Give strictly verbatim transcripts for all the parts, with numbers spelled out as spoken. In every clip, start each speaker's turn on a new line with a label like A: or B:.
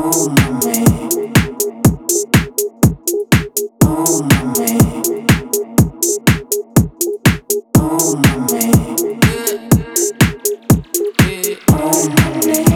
A: Oh mami, oh mami, oh mami, oh mami.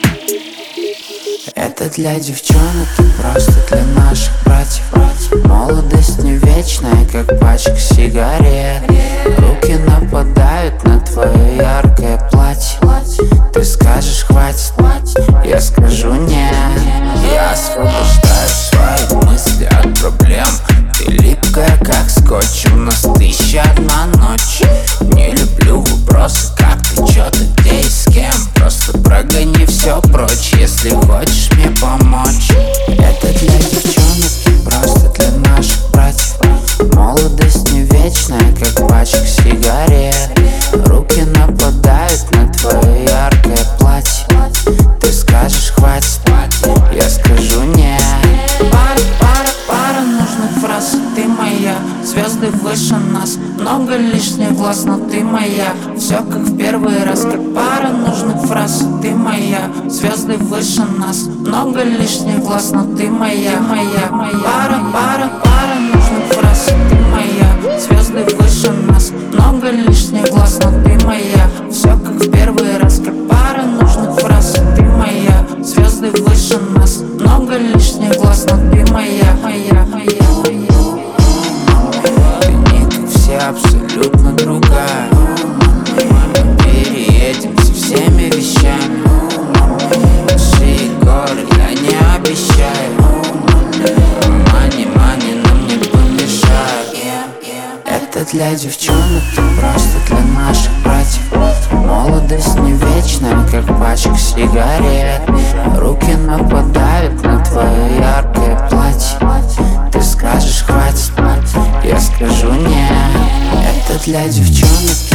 A: Это для девчонок и просто для наших братьев. Молодость не вечная, как пачка сигарет. Руки нападают на твое яркое платье. Ты скажешь хватит, я скажу нет. Я освобождаю свои мысли от проблем. Ты липкая, как скотч, у нас тысяча одна ночь. Не люблю вопросы, как ты, чё ты, где и с кем. Просто прогони все прочь, если хочешь мне помочь. Это для девчонок и просто для наших братьев. Молодость не вечная, как пачка сигарет. Руки нападают на твое яркое платье. Ты скажешь хватит, я скажу нет. Пара, пара, пара нужных фраз. Ты моя, звезды выше нас. Много лишних глаз, но ты моя. Все как в первый раз, как пара нужных фраз. Ты моя, звезды выше нас. Много лишних глаз, но ты моя, моя, моя. Пара, пара, пара нужных фраз. Ты моя, звезды выше нас. Много лишних глаз, но ты моя. Все как в первый раз, как пара нужных фраз. Ты моя, звезды выше нас. Много лишних глаз, но ты моя, моя, моя, моя. Ты не как все, абсолютно другая. Мы переедемся всеми вещами. Большие горы я не обещаю. Мани, мани нам не помешает. Это для девчонок и просто для наших братьев. Молодость не вечная, как пачка сигарет. Руки нападают на твое яркое платье. Ты скажешь хватит, я скажу нет. Это для девчонок